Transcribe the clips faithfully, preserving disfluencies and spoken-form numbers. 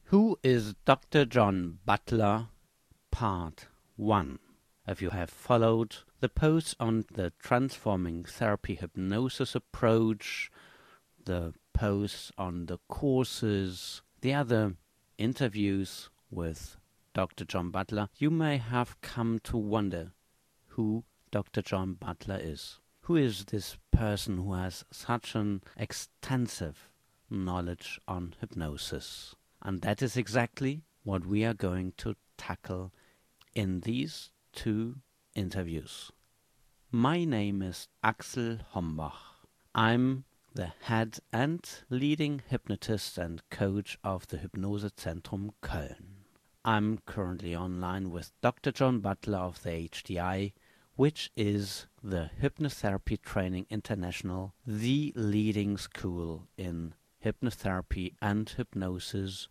Who is Doctor John Butler? Part one. If you have followed the posts on the transforming therapy hypnosis approach, the posts on the courses, the other interviews with Doctor John Butler, you may have come to wonder who Doctor John Butler is. Who is this person who has such an extensive knowledge on hypnosis? And that is exactly what we are going to tackle in these two interviews. My name is Axel Hombach. I'm the head and leading hypnotist and coach of the Hypnosezentrum Köln. I'm currently online with Doctor John Butler of the H T I, which is the Hypnotherapy Training International, the leading school in hypnotherapy and hypnosis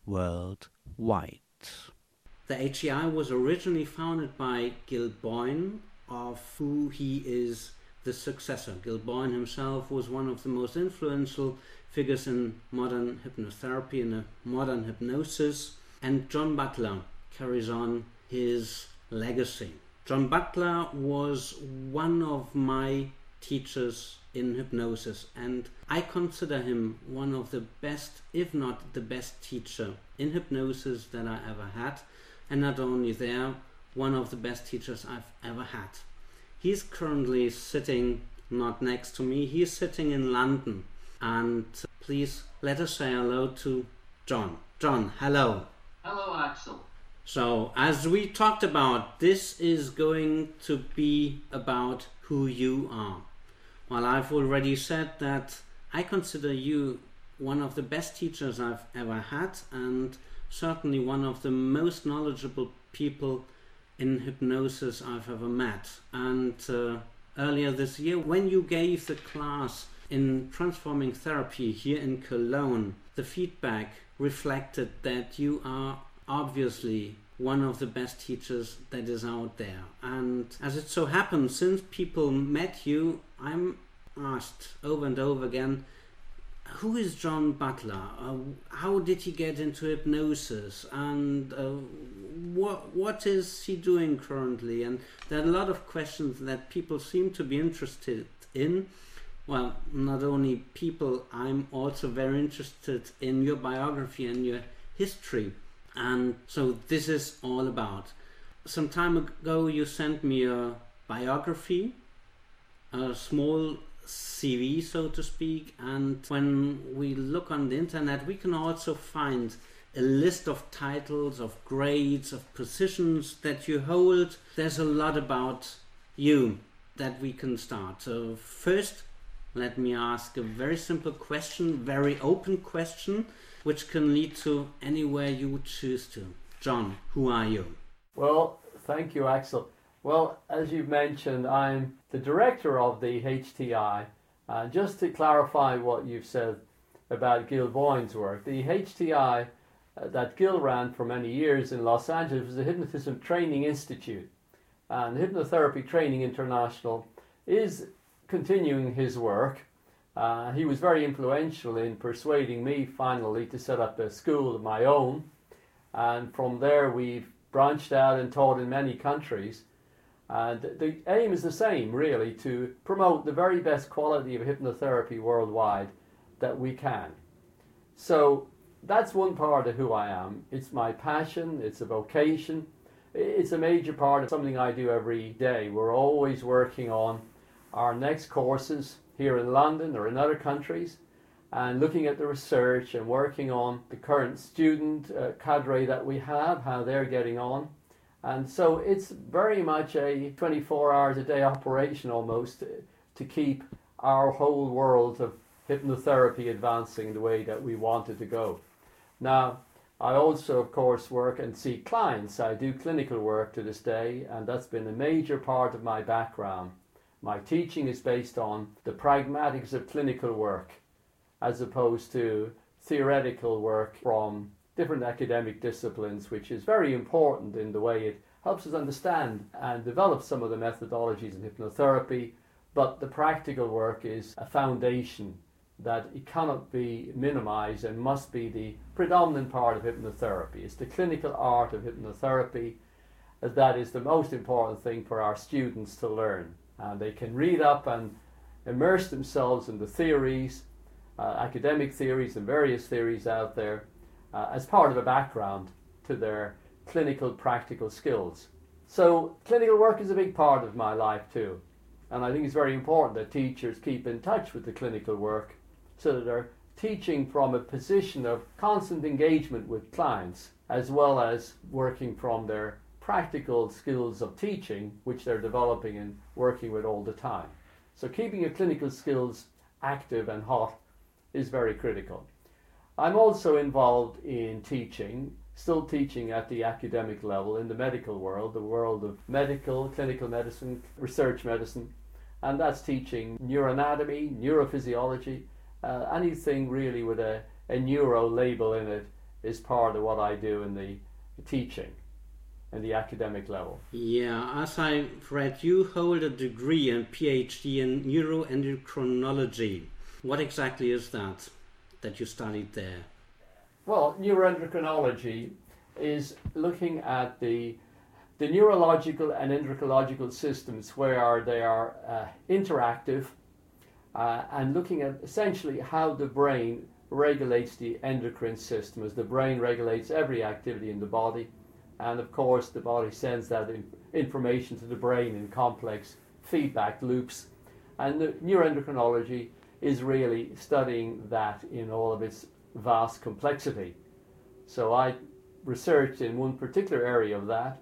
worldwide. The H T I was originally founded by Gil Boyne, of who he is the successor. Gil Boyne himself was one of the most influential figures in modern hypnotherapy and modern hypnosis, and John Butler carries on his legacy. John Butler was one of my teachers in hypnosis, and I consider him one of the best, if not the best teacher in hypnosis that I ever had, and not only there, one of the best teachers I've ever had. He's currently sitting not next to me, he's sitting in London, and please let us say hello to John. John, hello. Hello, Axel. So, as we talked about, this is going to be about who you are. Well, I've already said that I consider you one of the best teachers I've ever had, and certainly one of the most knowledgeable people in hypnosis I've ever met. And uh, earlier this year, when you gave the class in transforming therapy here in Cologne, the feedback reflected that you are obviously one of the best teachers that is out there. And as it so happens, since people met you, I'm asked over and over again, who is John Butler? Uh, how did he get into hypnosis? And uh, what what is he doing currently? And there are a lot of questions that people seem to be interested in. Well, not only people, I'm also very interested in your biography and your history. And so this is all about. Some time ago you sent me a biography, a small C V, so to speak, and when we look on the internet we can also find a list of titles, of grades, of positions that you hold. There's a lot about you that we can start. So first, let me ask a very simple question, very open question, which can lead to anywhere you would choose to. John, who are you? Well, thank you, Axel. Well, as you've mentioned, I'm the director of the H T I. Uh, just to clarify what you've said about Gil Boyne's work, the H T I uh, that Gil ran for many years in Los Angeles was the Hypnotism Training Institute. And Hypnotherapy Training International is continuing his work. Uh, he was very influential in persuading me finally to set up a school of my own. And from there we've branched out and taught in many countries. And the aim is the same, really, to promote the very best quality of hypnotherapy worldwide that we can. So that's one part of who I am. It's my passion, it's a vocation, it's a major part of something I do every day. We're always working on our next courses here in London or in other countries, and looking at the research and working on the current student uh, cadre that we have, how they're getting on. And so it's very much a twenty-four hours a day operation almost to, to keep our whole world of hypnotherapy advancing the way that we want it to go. Now, I also, of course, work and see clients. I do clinical work to this day, and that's been a major part of my background. My teaching is based on the pragmatics of clinical work as opposed to theoretical work from different academic disciplines, which is very important in the way it helps us understand and develop some of the methodologies in hypnotherapy, but the practical work is a foundation that it cannot be minimized and must be the predominant part of hypnotherapy. It's the clinical art of hypnotherapy that is the most important thing for our students to learn. And they can read up and immerse themselves in the theories, uh, academic theories and various theories out there uh, as part of a background to their clinical practical skills. So clinical work is a big part of my life too. And I think it's very important that teachers keep in touch with the clinical work so that they're teaching from a position of constant engagement with clients, as well as working from their practical skills of teaching, which they're developing and working with all the time. So keeping your clinical skills active and hot is very critical. I'm also involved in teaching, still teaching at the academic level in the medical world, the world of medical, clinical medicine, research medicine, and that's teaching neuroanatomy, neurophysiology, uh, anything really with a, a neuro label in it is part of what I do in the teaching and the academic level. Yeah, as I've read, you hold a degree and PhD in neuroendocrinology. What exactly is that, that you studied there? Well, neuroendocrinology is looking at the the neurological and endocrinological systems where they are uh, interactive uh, and looking at essentially how the brain regulates the endocrine system, as the brain regulates every activity in the body. And of course, the body sends that in information to the brain in complex feedback loops. And the neuroendocrinology is really studying that in all of its vast complexity. So I researched in one particular area of that,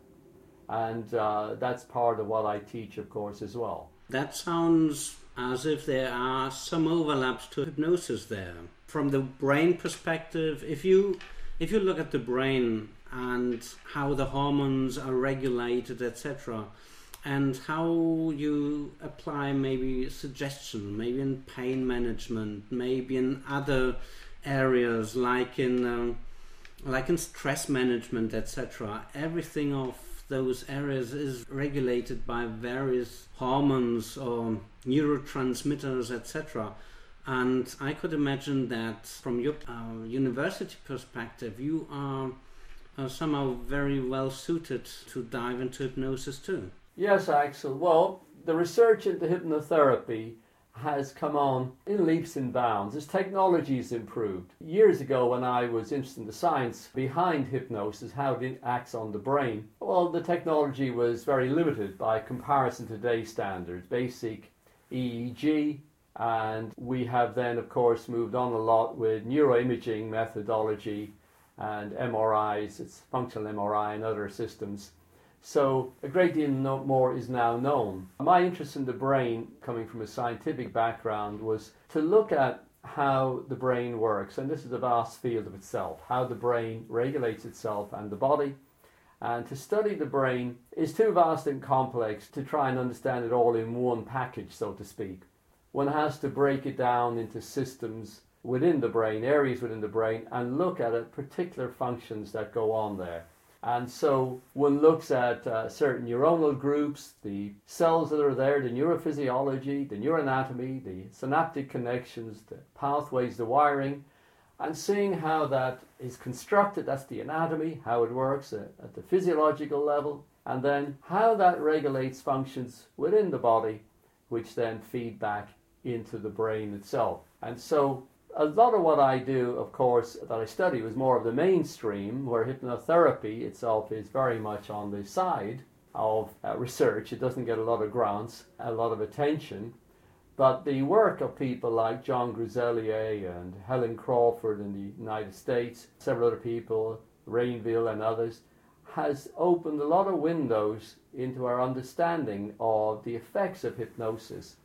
and uh, that's part of what I teach, of course, as well. That sounds as if there are some overlaps to hypnosis there. From the brain perspective, if you if you look at the brain and how the hormones are regulated, et cetera, and how you apply maybe suggestion, maybe in pain management, maybe in other areas like in um, like in stress management, et cetera. Everything of those areas is regulated by various hormones or neurotransmitters, et cetera. And I could imagine that from your uh, university perspective, you are uh, somehow very well suited to dive into hypnosis too. Yes, Axel. Well, the research into hypnotherapy has come on in leaps and bounds as technology has improved. Years ago, when I was interested in the science behind hypnosis, how it acts on the brain, well, the technology was very limited by comparison to today's standards, basic E E G, and we have then, of course, moved on a lot with neuroimaging methodology and M R Is, it's functional M R I and other systems. So a great deal more is now known. My interest in the brain, coming from a scientific background, was to look at how the brain works, and this is a vast field of itself, how the brain regulates itself and the body. And to study the brain is too vast and complex to try and understand it all in one package, so to speak. One has to break it down into systems within the brain, areas within the brain, and look at it, particular functions that go on there. And so one looks at uh, certain neuronal groups, the cells that are there, the neurophysiology, the neuroanatomy, the synaptic connections, the pathways, the wiring, and seeing how that is constructed. That's the anatomy, how it works at, at the physiological level, and then how that regulates functions within the body, which then feed back into the brain itself. And so a lot of what I do, of course, that I study was more of the mainstream, where hypnotherapy itself is very much on the side of uh, research. It doesn't get a lot of grants, a lot of attention. But the work of people like John Gruzelier and Helen Crawford in the United States, several other people, Rainville and others, has opened a lot of windows into our understanding of the effects of hypnosis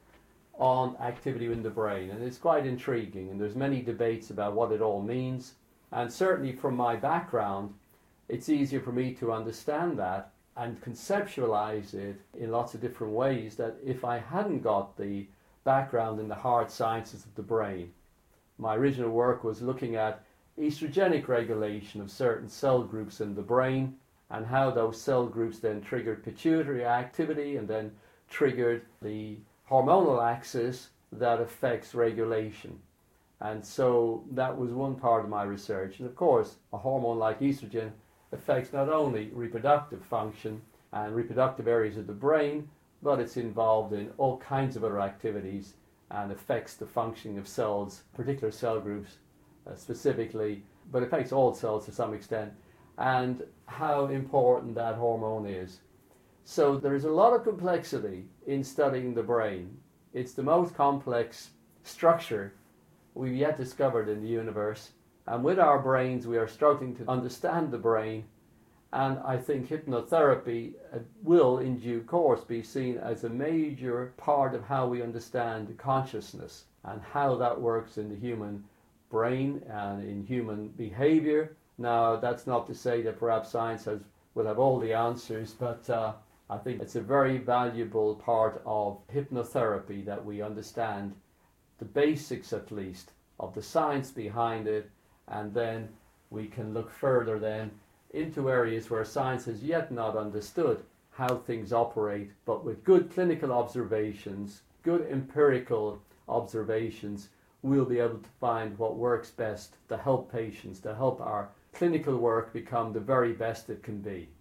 on activity in the brain, and it's quite intriguing, and there's many debates about what it all means, and certainly from my background it's easier for me to understand that and conceptualize it in lots of different ways that if I hadn't got the background in the hard sciences of the brain. My original work was looking at estrogenic regulation of certain cell groups in the brain and how those cell groups then triggered pituitary activity and then triggered the hormonal axis that affects regulation. And so that was one part of my research. And of course, a hormone like estrogen affects not only reproductive function and reproductive areas of the brain, but it's involved in all kinds of other activities and affects the functioning of cells, particular cell groups uh, specifically, but affects all cells to some extent, and how important that hormone is. So there is a lot of complexity in studying the brain. It's the most complex structure we've yet discovered in the universe. And with our brains, we are struggling to understand the brain. And I think hypnotherapy will, in due course, be seen as a major part of how we understand consciousness and how that works in the human brain and in human behavior. Now, that's not to say that perhaps science has, will have all the answers, but uh, I think it's a very valuable part of hypnotherapy that we understand the basics, at least, of the science behind it, and then we can look further then into areas where science has yet not understood how things operate, but with good clinical observations, good empirical observations, we'll be able to find what works best to help patients, to help our clinical work become the very best it can be.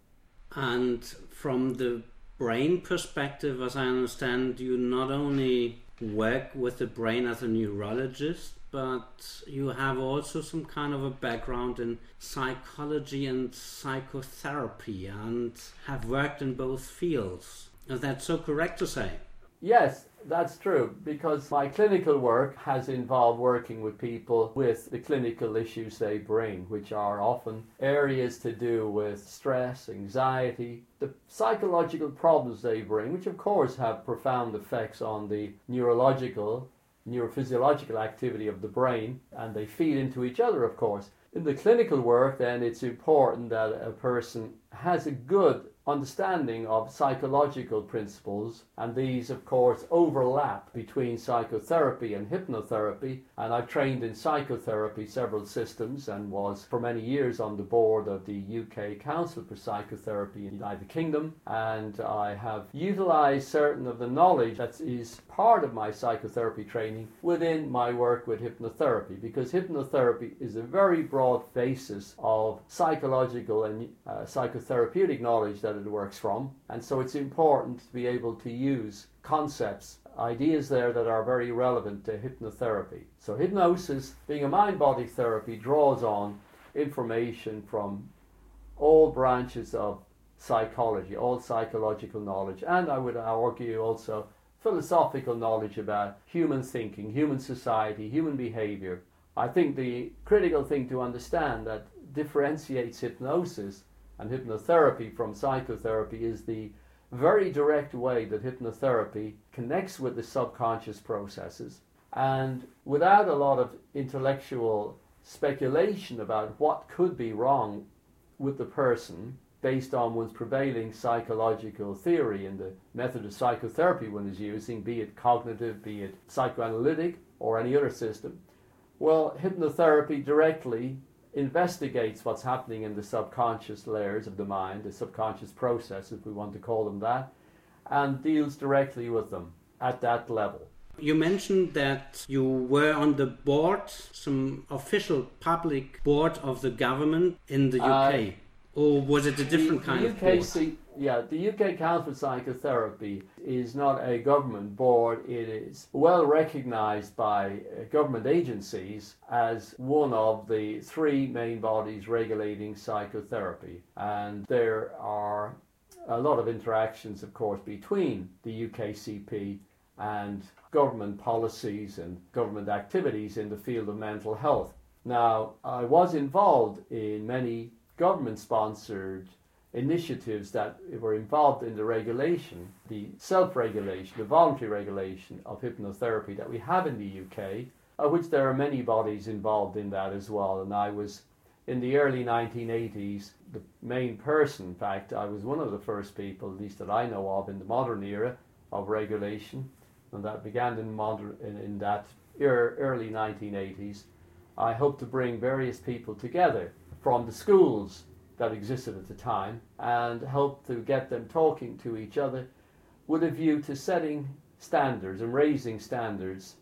And from the brain perspective, as I understand, you not only work with the brain as a neurologist, but you have also some kind of a background in psychology and psychotherapy and have worked in both fields. Is that so correct to say? Yes, that's true, because my clinical work has involved working with people with the clinical issues they bring, which are often areas to do with stress, anxiety, the psychological problems they bring, which of course have profound effects on the neurological, neurophysiological activity of the brain, and they feed into each other, of course. In the clinical work, then, it's important that a person has a good understanding of psychological principles, and these of course overlap between psychotherapy and hypnotherapy. And I've trained in psychotherapy several systems and was for many years on the board of the U K Council for Psychotherapy in the United Kingdom, and I have utilized certain of the knowledge that is part of my psychotherapy training within my work with hypnotherapy, because hypnotherapy is a very broad basis of psychological and uh, psychotherapeutic knowledge that it works from, and so it's important to be able to use concepts, ideas there that are very relevant to hypnotherapy. So hypnosis, being a mind-body therapy, draws on information from all branches of psychology, all psychological knowledge, and I would argue also philosophical knowledge about human thinking, human society, human behavior. I think the critical thing to understand that differentiates hypnosis and hypnotherapy from psychotherapy is the very direct way that hypnotherapy connects with the subconscious processes, and without a lot of intellectual speculation about what could be wrong with the person based on one's prevailing psychological theory and the method of psychotherapy one is using, be it cognitive, be it psychoanalytic, or any other system. Well, hypnotherapy directly investigates what's happening in the subconscious layers of the mind, the subconscious process, if we want to call them that, and deals directly with them at that level. You mentioned that you were on the board, some official public board of the government in the U K, uh, or was it a different the, kind the of U K board? C, yeah, the U K Council for Psychotherapy is not a government board. It is well recognised by uh, government agencies as one of the three main bodies regulating psychotherapy. And there are a lot of interactions, of course, between the U K C P and government policies and government activities in the field of mental health. Now, I was involved in many government-sponsored initiatives that were involved in the regulation, the self-regulation, the voluntary regulation of hypnotherapy that we have in the U K, of which there are many bodies involved in that as well. And I was, in the early nineteen eighties, the main person. In fact, I was one of the first people, at least that I know of, in the modern era of regulation, and that began in, modern, in, in that er, early nineteen eighties. I hope to bring various people together from the schools that existed at the time and help to get them talking to each other with a view to setting standards and raising standards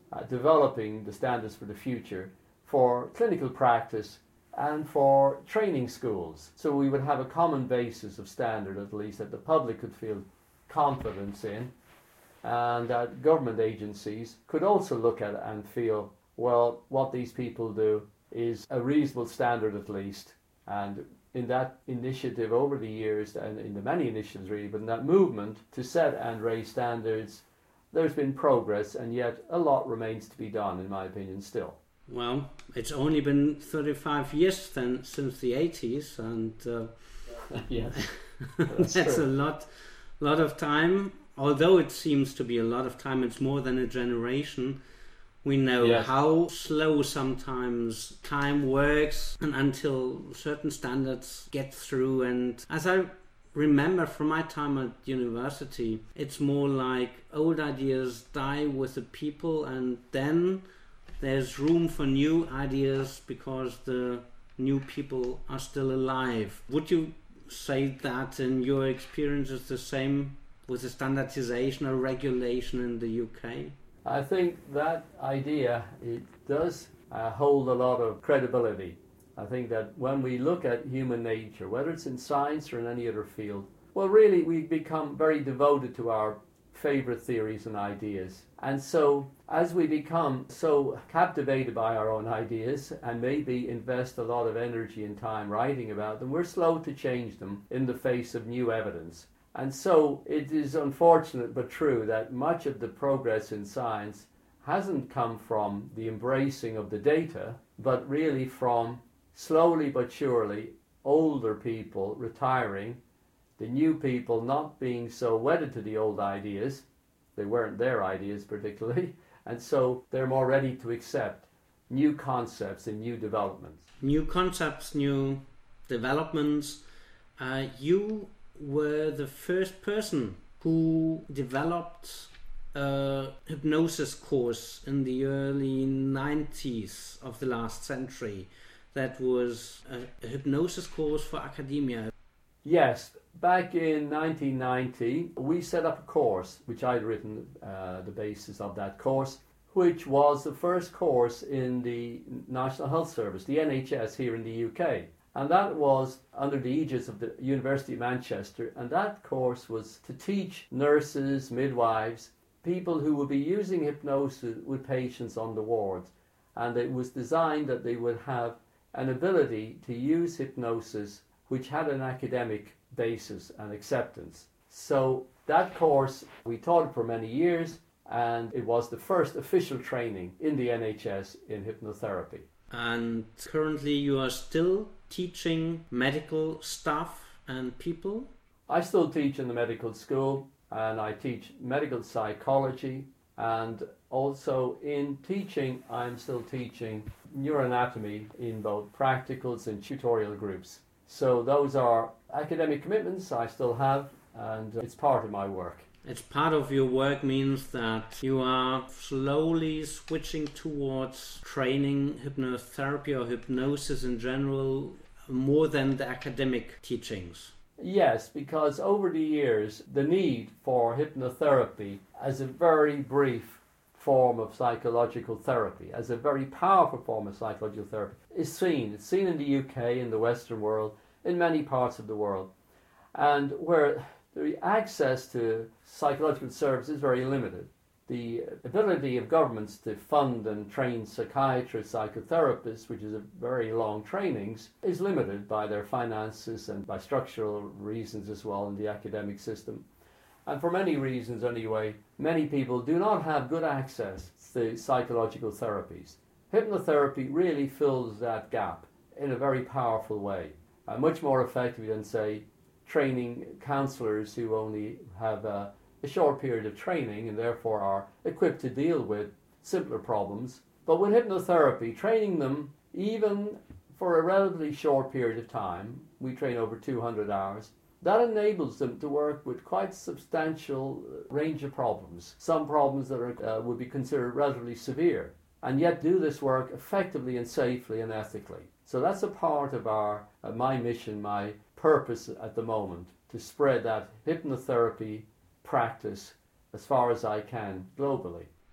uh, developing the standards for the future for clinical practice and for training schools. So we would have a common basis of standard, at least, that the public could feel confidence in, and that government agencies could also look at it and feel, well, what these people do is a reasonable standard at least. And in that initiative over the years, and in the many initiatives really, but in that movement to set and raise standards, there's been progress, and yet a lot remains to be done, in my opinion, still. Well, it's only been thirty-five years then since the eighties, and uh, yes, that's, that's a lot, lot of time. Although it seems to be a lot of time, it's more than a generation. We know yes. how slow sometimes time works, and until certain standards get through. And as I remember from my time at university, it's more like old ideas die with the people, and then there's room for new ideas because the new people are still alive. Would you say that in your experience is the same with the standardization or regulation in the U K? I think that idea, it does uh, hold a lot of credibility. I think that when we look at human nature, whether it's in science or in any other field, well, really we become very devoted to our favorite theories and ideas. And so as we become so captivated by our own ideas and maybe invest a lot of energy and time writing about them, we're slow to change them in the face of new evidence. And so it is unfortunate but true that much of the progress in science hasn't come from the embracing of the data, but really from slowly but surely older people retiring, the new people not being so wedded to the old ideas, they weren't their ideas particularly, and so they're more ready to accept new concepts and new developments. New concepts, new developments. Uh, you were the first person who developed a hypnosis course in the early nineties of the last century. That was a, a hypnosis course for academia. Yes, back in nineteen ninety we set up a course which I'd written uh, the basis of that course, which was the first course in the National Health Service, the N H S here in the U K. And that was under the aegis of the University of Manchester. And that course was to teach nurses, midwives, people who would be using hypnosis with patients on the wards. And it was designed that they would have an ability to use hypnosis which had an academic basis and acceptance. So that course, we taught it for many years, and it was the first official training in the N H S in hypnotherapy. And currently you are still teaching medical staff and people? I still teach in the medical school, and I teach medical psychology, and also in teaching I'm still teaching neuroanatomy in both practicals and tutorial groups. So those are academic commitments I still have, and it's part of my work. It's part of your work means that you are slowly switching towards training hypnotherapy or hypnosis in general more than the academic teachings. Yes, because over the years the need for hypnotherapy as a very brief form of psychological therapy, as a very powerful form of psychological therapy, is seen. It's seen in the U K, in the Western world, in many parts of the world, and where the access to psychological service is very limited. The ability of governments to fund and train psychiatrists, psychotherapists, which is a very long trainings, is limited by their finances and by structural reasons as well in the academic system. And for many reasons anyway, many people do not have good access to psychological therapies. Hypnotherapy really fills that gap in a very powerful way, uh, much more effectively than, say, training counsellors who only have a, a short period of training and therefore are equipped to deal with simpler problems. But with hypnotherapy, training them even for a relatively short period of time, we train over two hundred hours, that enables them to work with quite substantial range of problems. Some problems that are, uh, would be considered relatively severe, and yet do this work effectively and safely and ethically. So that's a part of our uh, my mission, my purpose at the moment, to spread that hypnotherapy practice as far as I can globally.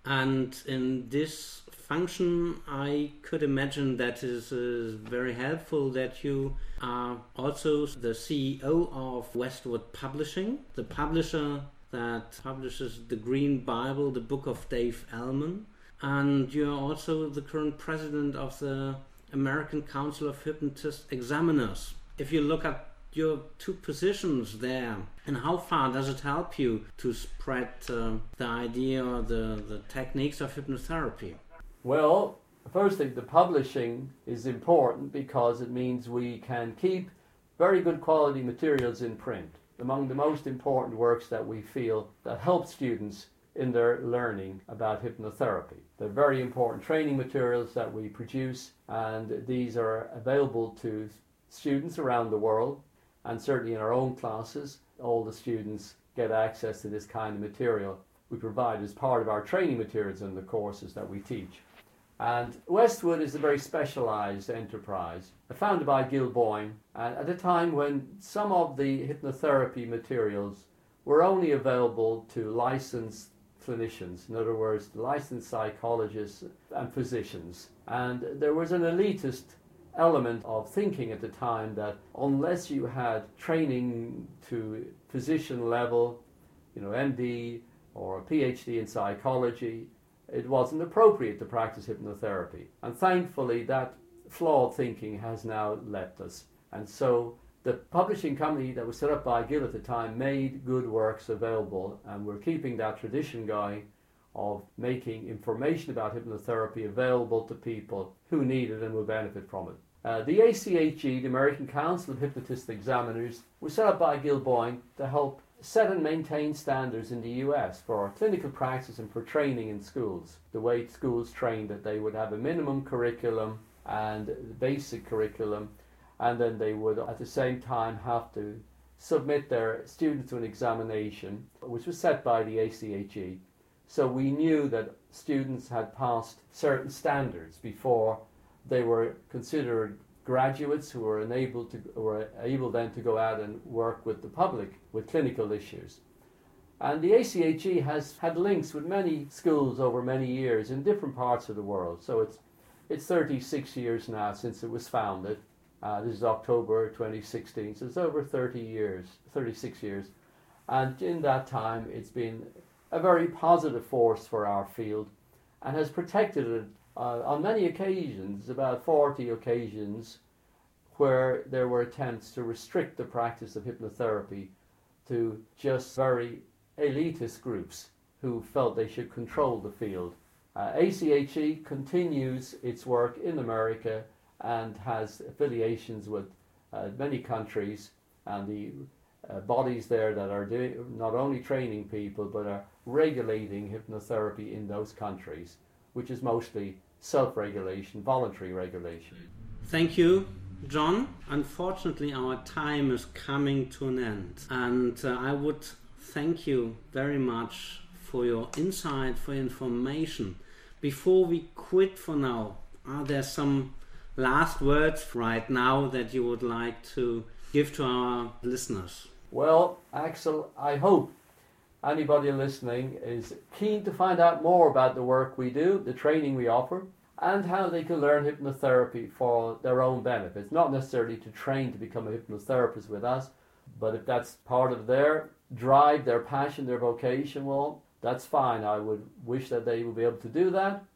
And in this function, I could imagine that is uh, very helpful that you are also the C E O of Westwood Publishing, the publisher that publishes the Green Bible, the Book of Dave Ellman, and you are also the current president of the American Council of Hypnotist Examiners. If you look at your two positions there, and how far does it help you to spread uh, the idea or the, the techniques of hypnotherapy? Well, firstly, the publishing is important because it means we can keep very good quality materials in print. Among the most important works that we feel that help students in their learning about hypnotherapy. They're very important training materials that we produce, and these are available to students around the world, and certainly in our own classes, all the students get access to this kind of material we provide as part of our training materials in the courses that we teach. And Westwood is a very specialized enterprise, founded by Gil Boyne, and at a time when some of the hypnotherapy materials were only available to licensed clinicians, in other words, licensed psychologists and physicians. And there was an elitist element of thinking at the time that unless you had training to physician level, you know, M D or a PhD in psychology, it wasn't appropriate to practice hypnotherapy. And thankfully that flawed thinking has now left us. And so the publishing company that was set up by Gil at the time made good works available, and we're keeping that tradition going of making information about hypnotherapy available to people who need it and will benefit from it. Uh, the A C H E, the American Council of Hypnotist Examiners, was set up by Gil Boyne to help set and maintain standards in the U S for clinical practice and for training in schools. The way schools train, that they would have a minimum curriculum and basic curriculum, and then they would at the same time have to submit their students to an examination, which was set by the A C H E. So we knew that students had passed certain standards before they were considered graduates who were enabled to were able then to go out and work with the public with clinical issues. And the A C H E has had links with many schools over many years in different parts of the world. So it's it's thirty-six years now since it was founded. Uh, this is October twenty sixteen, so it's over thirty years, thirty-six years. And in that time, it's been a very positive force for our field and has protected it uh, on many occasions, about forty occasions, where there were attempts to restrict the practice of hypnotherapy to just very elitist groups who felt they should control the field. Uh, A C H E continues its work in America and has affiliations with uh, many countries, and the uh, bodies there that are doing not only training people but are regulating hypnotherapy in those countries, which is mostly self-regulation, voluntary regulation. Thank you, John. Unfortunately, our time is coming to an end, and uh, I would thank you very much for your insight, for your information. Before we quit for now, are there some last words right now that you would like to give to our listeners? Well, Axel, I hope anybody listening is keen to find out more about the work we do, the training we offer, and how they can learn hypnotherapy for their own benefits. Not necessarily to train to become a hypnotherapist with us, but if that's part of their drive, their passion, their vocation, well, that's fine. I would wish that they would be able to do that,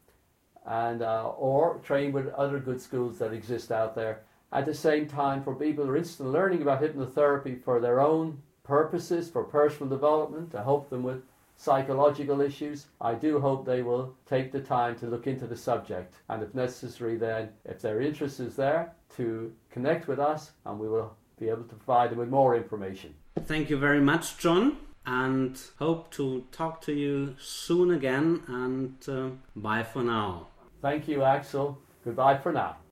and uh, or train with other good schools that exist out there. At the same time, for people who are interested in learning about hypnotherapy for their own purposes, for personal development, to help them with psychological issues, I do hope they will take the time to look into the subject, and if necessary then, if their interest is there, to connect with us, and we will be able to provide them with more information. Thank you very much, John, and hope to talk to you soon again, and uh, bye for now. Thank you, Axel. Goodbye for now.